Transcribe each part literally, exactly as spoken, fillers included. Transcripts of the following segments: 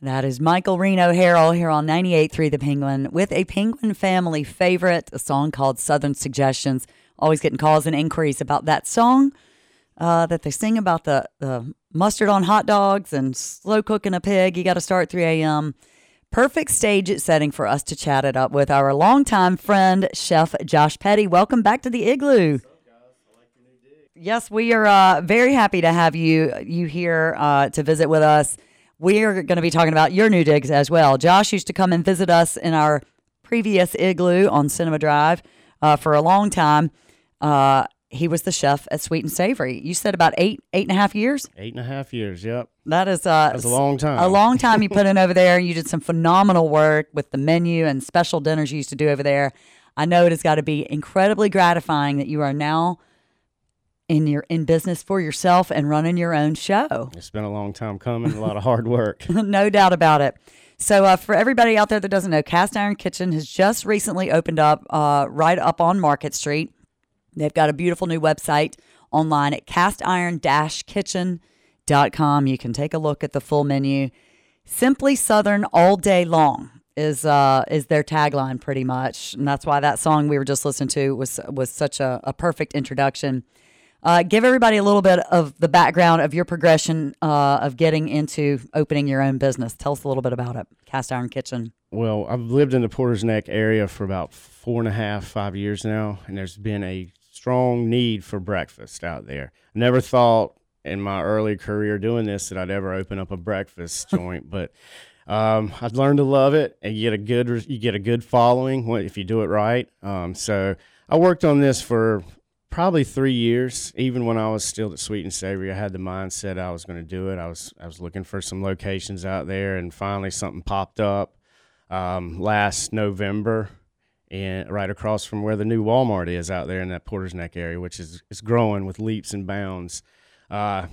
That is Michael Reno Harrell here on ninety-eight point three The Penguin with a Penguin family favorite, a song called Southern Suggestions. Always getting calls and inquiries about that song uh, that they sing about the, the mustard on hot dogs and slow cooking a pig. You got to start at three a.m. Perfect stage setting for us to chat it up with our longtime friend, Chef Josh Petty. Welcome back to the Igloo. What's up, guys? I like your new dig. Yes, we are uh, very happy to have you you here uh, to visit with us. We are going to be talking about your new digs as well. Josh used to come and visit us in our previous Igloo on Cinema Drive uh, for a long time. Uh, he was the chef at Sweet and Savory. You said about eight, eight and a half years? Eight and a half years, yep. That is uh, That's a long time. A long time you put in over there. You did some phenomenal work with the menu and special dinners you used to do over there. I know it has got to be incredibly gratifying that you are now in your in business for yourself and running your own show. It's been a long time coming, a lot of hard work. No doubt about it. So uh, for everybody out there that doesn't know, Cast Iron Kitchen has just recently opened up uh, right up on Market Street. They've got a beautiful new website online at cast iron dash kitchen dot com. You can take a look at the full menu. Simply Southern all day long is uh, is their tagline pretty much. And that's why that song we were just listening to was, was such a, a perfect introduction. Uh, give everybody a little bit of the background of your progression uh, of getting into opening your own business. Tell us a little bit about it, Cast Iron Kitchen. Well, I've lived in the Porter's Neck area for about four and a half, five years now, and there's been a strong need for breakfast out there. I never thought in my early career doing this that I'd ever open up a breakfast joint, but um, I've learned to love it, and you get a good you get a good following if you do it right. Um, so I worked on this for probably three years. Even when I was still at Sweet and Savory, I had the mindset I was going to do it. I was I was looking for some locations out there, and finally something popped up um, last November, and right across from where the new Walmart is out there in that Porter's Neck area, which is is growing with leaps and bounds. Uh,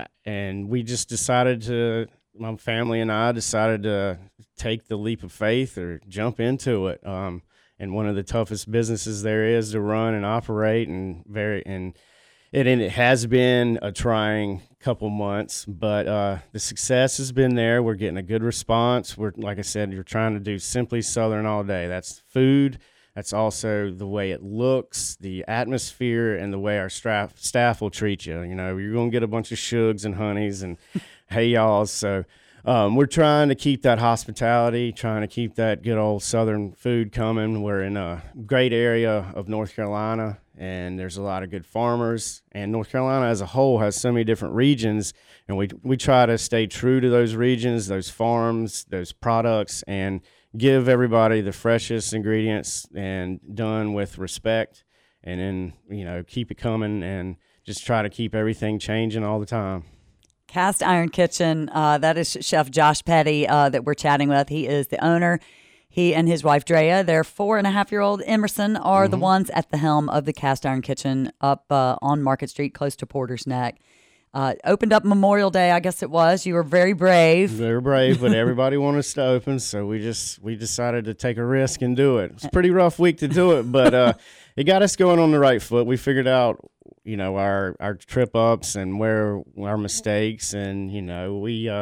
and we just decided to, my family and I decided to take the leap of faith or jump into it. Um, and one of the toughest businesses there is to run and operate, and very and it and it has been a trying couple months, but uh, the success has been there. We're getting a good response. We're, like I said, you're trying to do Simply Southern all day. That's food. That's also the way it looks, the atmosphere, and the way our staff staff will treat you. You know, you're gonna get a bunch of shugs and honeys and hey y'alls. So. Um, we're trying to keep that hospitality, trying to keep that good old Southern food coming. We're in a great area of North Carolina, and there's a lot of good farmers. And North Carolina as a whole has so many different regions, and we we try to stay true to those regions, those farms, those products, and give everybody the freshest ingredients and done with respect. And then, you know, keep it coming and just try to keep everything changing all the time. Cast Iron Kitchen, uh, that is Chef Josh Petty uh, that we're chatting with. He is the owner. He and his wife, Drea, their four and a half year old Emerson, are mm-hmm. the ones at the helm of the Cast Iron Kitchen up uh, on Market Street, close to Porter's Neck. Uh, opened up Memorial Day, I guess it was. You were very brave. Very brave, but everybody wanted us to open, so we just we decided to take a risk and do it. It's a pretty rough week to do it, but uh, it got us going on the right foot. We figured out, you know, our our trip ups and where our mistakes, and you know, we uh,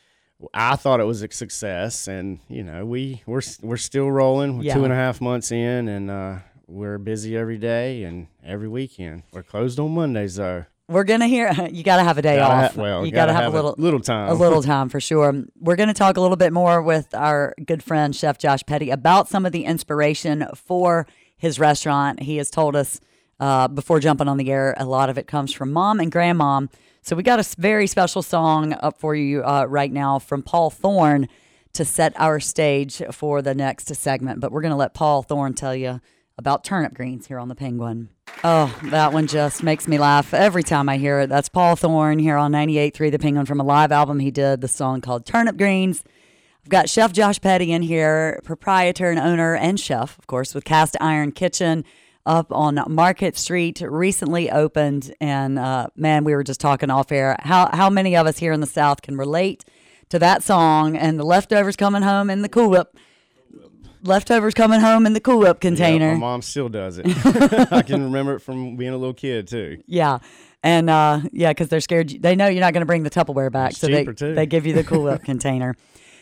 I thought it was a success, and you know, we we're we're still rolling. We're yeah. two and a half months in, and uh, we're busy every day and every weekend. We're closed on Mondays though. We're going to hear, you got to have a day gotta off. Ha- well, you got to have, have a little, a little time. A little time for sure. We're going to talk a little bit more with our good friend, Chef Josh Petty, about some of the inspiration for his restaurant. He has told us uh, before jumping on the air, a lot of it comes from mom and grandmom. So we got a very special song up for you uh, right now from Paul Thorne to set our stage for the next segment. But we're going to let Paul Thorne tell you about turnip greens here on The Penguin. Oh, that one just makes me laugh every time I hear it. That's Paul Thorne here on ninety-eight point three The Penguin from a live album he did, the song called Turnip Greens. I've got Chef Josh Petty in here, proprietor and owner and chef, of course, with Cast Iron Kitchen up on Market Street, recently opened. And uh, man, we were just talking off air. How, how many of us here in the South can relate to that song and the leftovers coming home in the Cool Whip? Leftovers coming home in the Cool Whip container. Yeah, my mom still does it. I can remember it from being a little kid too. Yeah, and uh, yeah, because they're scared. They know you're not going to bring the Tupperware back, it's so they too. they give you the Cool Whip container.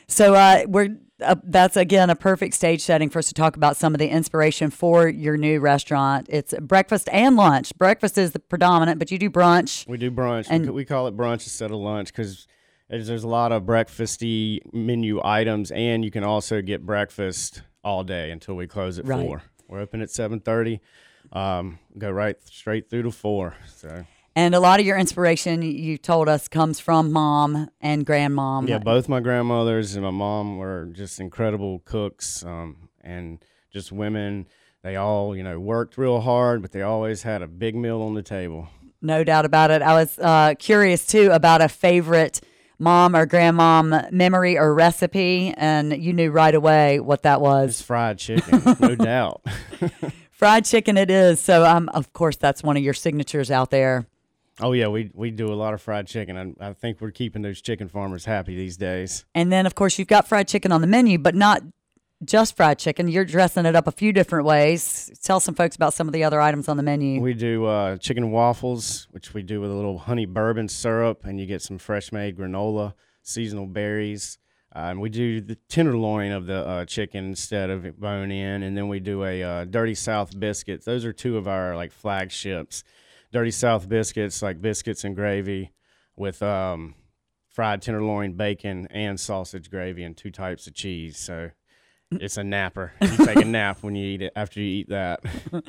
So uh, we're uh, that's again a perfect stage setting for us to talk about some of the inspiration for your new restaurant. It's breakfast and lunch. Breakfast is the predominant, but you do brunch. We do brunch. And- we, we call it brunch instead of lunch because there's, there's a lot of breakfasty menu items, and you can also get breakfast all day until we close at Right. four. We're open at seven thirty. Um, go right straight through to four. So. And a lot of your inspiration, you told us, comes from mom and grandmom. Yeah, both my grandmothers and my mom were just incredible cooks, um, and just women. They all, you know, worked real hard, but they always had a big meal on the table. No doubt about it. I was uh, curious, too, about a favorite mom or grandmom memory or recipe, and you knew right away what that It's was. fried chicken, no doubt. Fried chicken it is. So, um, of course, that's one of your signatures out there. Oh, yeah, we we do a lot of fried chicken. I, I think we're keeping those chicken farmers happy these days. And then, of course, you've got fried chicken on the menu, but not just fried chicken. You're dressing it up a few different ways. Tell some folks about some of the other items on the menu. We do uh, chicken waffles, which we do with a little honey bourbon syrup, and you get some fresh-made granola, seasonal berries. Uh, and we do the tenderloin of the uh, chicken instead of it bone in, and then we do a uh, Dirty South biscuits. Those are two of our like flagships. Dirty South biscuits, like biscuits and gravy, with um, fried tenderloin, bacon, and sausage gravy, and two types of cheese. So it's a napper. You take a nap when you eat it after you eat that.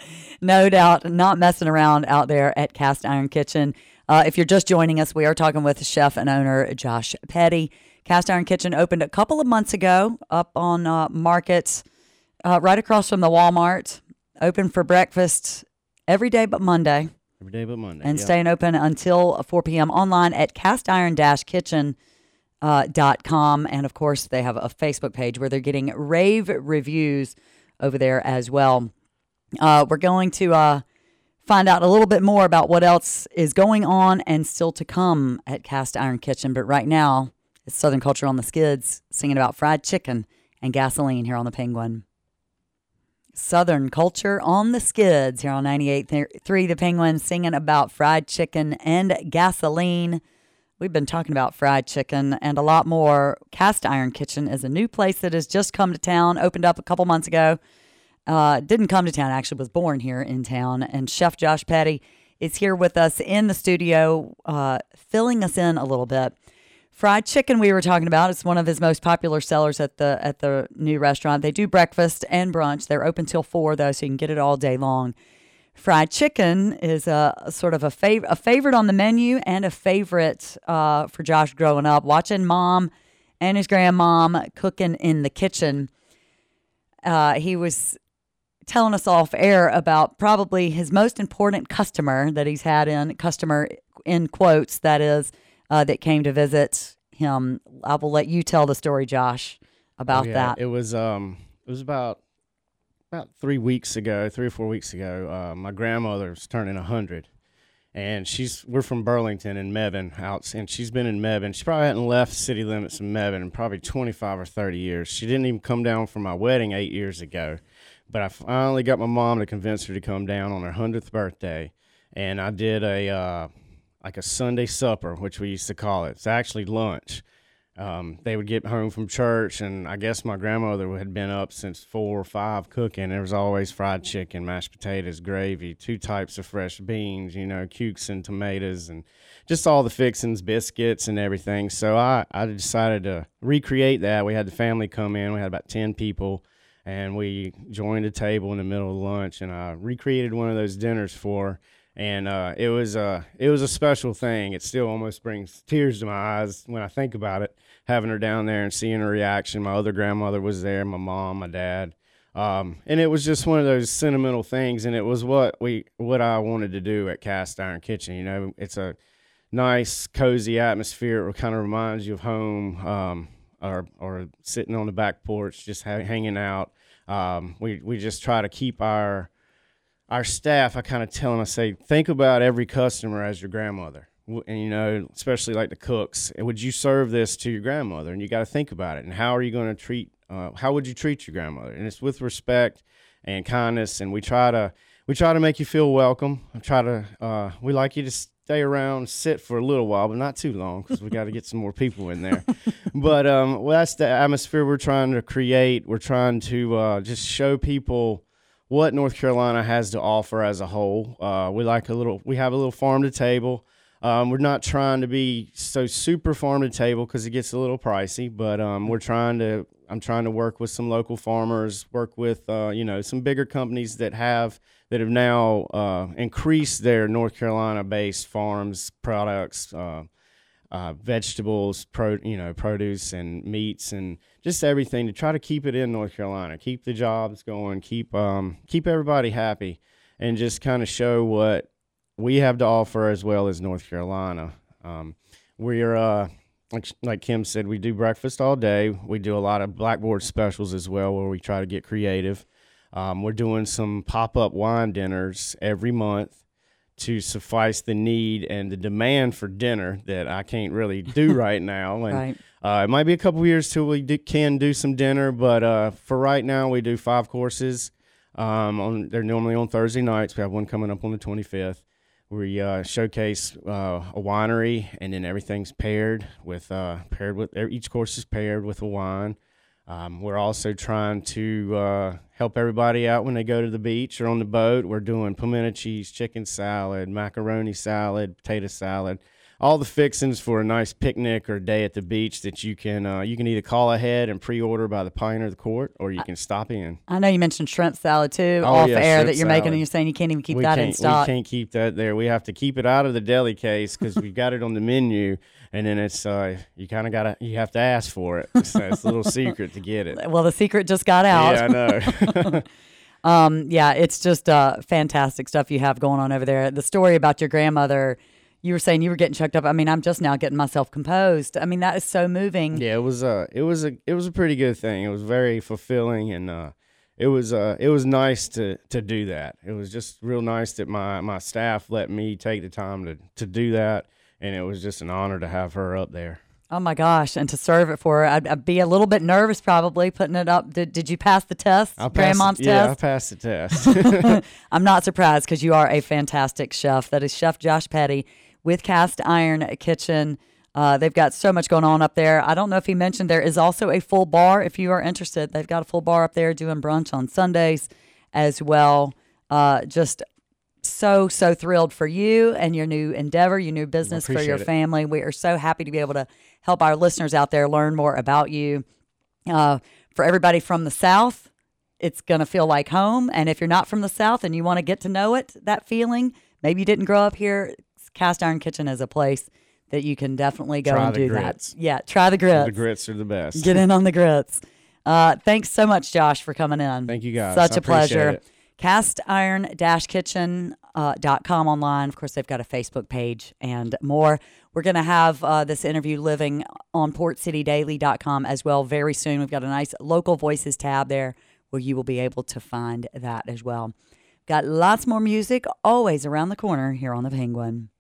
No doubt, not messing around out there at Cast Iron Kitchen. Uh, if you're just joining us, we are talking with chef and owner Josh Petty. Cast Iron Kitchen opened a couple of months ago up on uh, Market, uh, right across from the Walmart. Open for breakfast every day but Monday. Every day but Monday. And yeah. staying open until four p.m. online at cast iron kitchen dot com. And, of course, they have a Facebook page where they're getting rave reviews over there as well. Uh, we're going to uh, find out a little bit more about what else is going on and still to come at Cast Iron Kitchen. But right now, it's Southern Culture on the Skids, singing about fried chicken and gasoline here on the Penguin. Southern Culture on the Skids here on ninety-eight point three The Penguin, singing about fried chicken and gasoline. We've been talking about fried chicken and a lot more. Cast Iron Kitchen is a new place that has just come to town, opened up a couple months ago. Uh, didn't come to town, actually was born here in town. And Chef Josh Petty is here with us in the studio, uh, filling us in a little bit. Fried chicken we were talking about. It's one of his most popular sellers at the at the new restaurant. They do breakfast and brunch. They're open till four, though, so you can get it all day long. Fried chicken is a, a sort of a, fav- a favorite on the menu and a favorite uh, for Josh growing up, watching mom and his grandmom cooking in the kitchen. Uh, he was telling us off air about probably his most important customer that he's had in, customer in quotes, that is, Uh, that came to visit him. I will let you tell the story, Josh, about Oh, yeah. that. It was um it was about about three weeks ago, three or four weeks ago. Uh, my grandmother was turning a hundred, and she's we're from Burlington and Mebane out, and she's been in Mebane. She probably hadn't left city limits of Mebane in probably twenty-five or thirty years. She didn't even come down for my wedding eight years ago, but I finally got my mom to convince her to come down on her hundredth birthday, and I did a. Uh, like a Sunday supper, which we used to call it. It's actually lunch. Um, they would get home from church, and I guess my grandmother had been up since four or five cooking. There was always fried chicken, mashed potatoes, gravy, two types of fresh beans, you know, cukes and tomatoes, and just all the fixings, biscuits and everything. So I, I decided to recreate that. We had the family come in. We had about ten people, and we joined a table in the middle of lunch, and I recreated one of those dinners for her. And uh, it was a it was a special thing. It still almost brings tears to my eyes when I think about it. Having her down there and seeing her reaction. My other grandmother was there, my mom, my dad, um, and it was just one of those sentimental things. And it was what we what I wanted to do at Cast Iron Kitchen. You know, it's a nice, cozy atmosphere. It kind of reminds you of home, um, or or sitting on the back porch, just ha- hanging out. Um, we we just try to keep our Our staff, I kind of tell them, I say, think about every customer as your grandmother. And, you know, especially like the cooks. Would you serve this to your grandmother? And you got to think about it. And how are you going to treat, uh, how would you treat your grandmother? And it's with respect and kindness. And we try to, we try to make you feel welcome. I try to, uh, we like you to stay around, sit for a little while, but not too long because we got to get some more people in there. But um, well, that's the atmosphere we're trying to create. We're trying to uh, just show people what North Carolina has to offer as a whole. Uh, we like a little. We have a little farm to table. Um, we're not trying to be so super farm to table because it gets a little pricey, but um, we're trying to. I'm trying to work with some local farmers, work with uh, you know some bigger companies that have. that have now uh, increased their North Carolina-based farms products, uh, uh, vegetables, pro, you know, produce and meats and just everything to try to keep it in North Carolina, keep the jobs going, keep um, keep everybody happy, and just kind of show what we have to offer as well as North Carolina. Um, we're uh, like like Kim said, we do breakfast all day. We do a lot of blackboard specials as well, where we try to get creative. Um, we're doing some pop-up wine dinners every month to suffice the need and the demand for dinner that I can't really do right now. And Right. uh, it might be a couple years till we do, can do some dinner, but uh, for right now we do five courses. Um, on, they're normally on Thursday nights. We have one coming up on the twenty-fifth. We uh, showcase uh, a winery, and then everything's paired with uh, paired with each course is paired with a wine. Um, we're also trying to uh, help everybody out when they go to the beach or on the boat. We're doing pimento cheese, chicken salad, macaroni salad, potato salad, all the fixings for a nice picnic or day at the beach that you can uh, you can either call ahead and pre-order by the pint or the quart, or you can stop in. I know you mentioned shrimp salad too, Oh, off yeah, air shrimp that you're making, salad. and you're saying you can't even keep we that can't, in stock. We can't keep that there. We have to keep it out of the deli case because we've got it on the menu, and then it's uh, you kind of gotta you have to ask for it. So it's a little secret to get it. Well, the secret just got out. Yeah, I know. Um, yeah, it's just uh, fantastic stuff you have going on over there. The story about your grandmother, you were saying you were getting choked up. I mean, I'm just now getting myself composed. I mean, that is so moving. Yeah, it was uh it was a it was a pretty good thing. It was very fulfilling, and uh it was uh it was nice to to do that. It was just real nice that my my staff let me take the time to to do that, and it was just an honor to have her up there. Oh my gosh, and to serve it for her, I'd, I'd be a little bit nervous probably putting it up. Did Did you pass the test? I passed Grandmom's it, yeah, I test? passed the test. I'm not surprised because you are a fantastic chef. That is Chef Josh Petty with Cast Iron Kitchen. Uh, they've got so much going on up there. I don't know if he mentioned there is also a full bar if you are interested. They've got a full bar up there doing brunch on Sundays as well. Uh, just so, so thrilled for you and your new endeavor, your new business for your appreciate it. family. We are so happy to be able to help our listeners out there learn more about you. Uh, for everybody from the South, it's going to feel like home. And if you're not from the South and you want to get to know it, that feeling, maybe you didn't grow up here, Cast Iron Kitchen is a place that you can definitely go Try and the do grits. that. Yeah, try the grits. The grits are the best. Get in on the grits. Uh, thanks so much, Josh, for coming in. Thank you, guys. Such I a pleasure. appreciate it. cast iron kitchen dot com online. Of course, they've got a Facebook page and more. We're going to have uh, this interview living on port city daily dot com as well very soon. We've got a nice local voices tab there where you will be able to find that as well. Got lots more music always around the corner here on The Penguin.